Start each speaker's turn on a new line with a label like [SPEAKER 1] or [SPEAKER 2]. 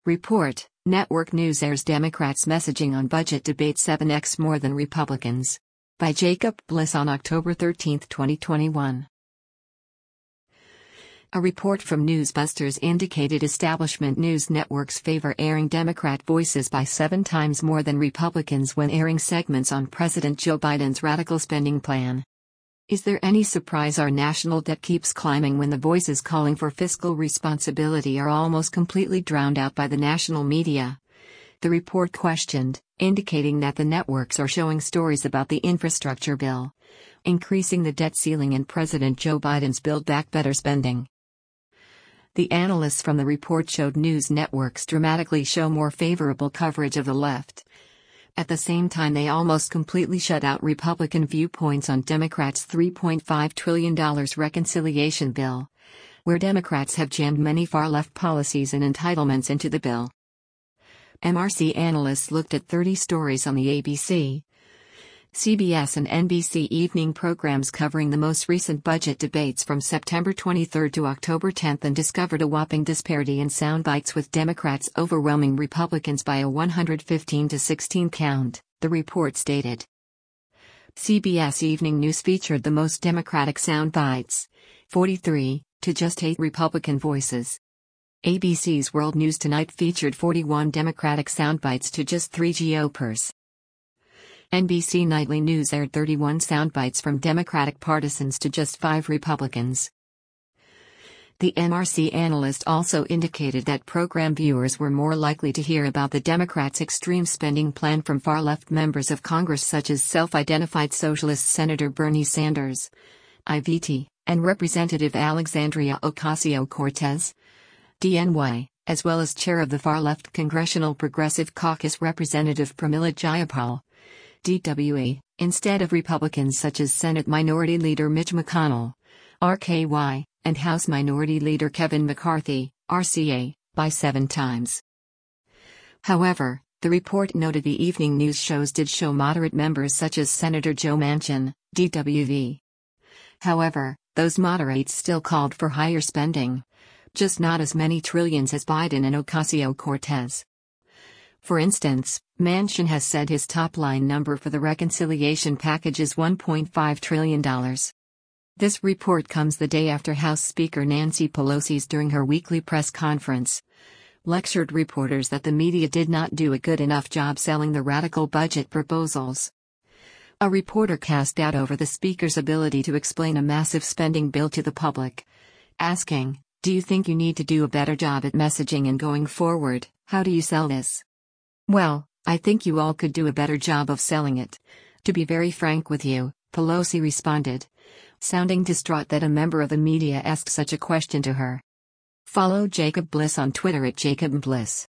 [SPEAKER 1] Report: Network News airs Democrats' messaging on budget debate 7x more than Republicans. By Jacob Bliss on October 13, 2021. A report from Newsbusters indicated establishment news networks favor airing Democrat voices by 7 times more than Republicans when airing segments on President Joe Biden's radical spending plan. Is there any surprise our national debt keeps climbing when the voices calling for fiscal responsibility are almost completely drowned out by the national media? The report questioned, indicating that the networks are showing stories about the infrastructure bill, increasing the debt ceiling, and President Joe Biden's Build Back Better spending. The analysts from the report showed news networks dramatically show more favorable coverage of the left. At the same time, they almost completely shut out Republican viewpoints on Democrats' $3.5 trillion reconciliation bill, where Democrats have jammed many far-left policies and entitlements into the bill. MRC analysts looked at 30 stories on the ABC, CBS and NBC evening programs covering the most recent budget debates from September 23 to October 10 and discovered a whopping disparity in sound bites, with Democrats overwhelming Republicans by a 115-16 count, the report stated. CBS Evening News featured the most Democratic sound bites, 43, to just 8 Republican voices. ABC's World News Tonight featured 41 Democratic soundbites to just 3 GOPers. NBC Nightly News aired 31 soundbites from Democratic partisans to just 5 Republicans. The MRC analyst also indicated that program viewers were more likely to hear about the Democrats' extreme spending plan from far-left members of Congress such as self-identified socialist Senator Bernie Sanders, IVT, and Representative Alexandria Ocasio-Cortez, DNY, as well as chair of the far-left Congressional Progressive Caucus Representative Pramila Jayapal, DWE, instead of Republicans such as Senate Minority Leader Mitch McConnell, RKY, and House Minority Leader Kevin McCarthy, RCA, by 7 times. However, the report noted the evening news shows did show moderate members such as Senator Joe Manchin, DWV. However, those moderates still called for higher spending, just not as many trillions as Biden and Ocasio-Cortez. For instance, Manchin has said his top-line number for the reconciliation package is $1.5 trillion. This report comes the day after House Speaker Nancy Pelosi, during her weekly press conference, lectured reporters that the media did not do a good enough job selling the radical budget proposals. A reporter cast doubt over the speaker's ability to explain a massive spending bill to the public, asking, "Do you think you need to do a better job at messaging and going forward, how do you sell this?" "Well, I think you all could do a better job of selling it, to be very frank with you," Pelosi responded, sounding distraught that a member of the media asked such a question to her. Follow Jacob Bliss on Twitter at JacobBliss.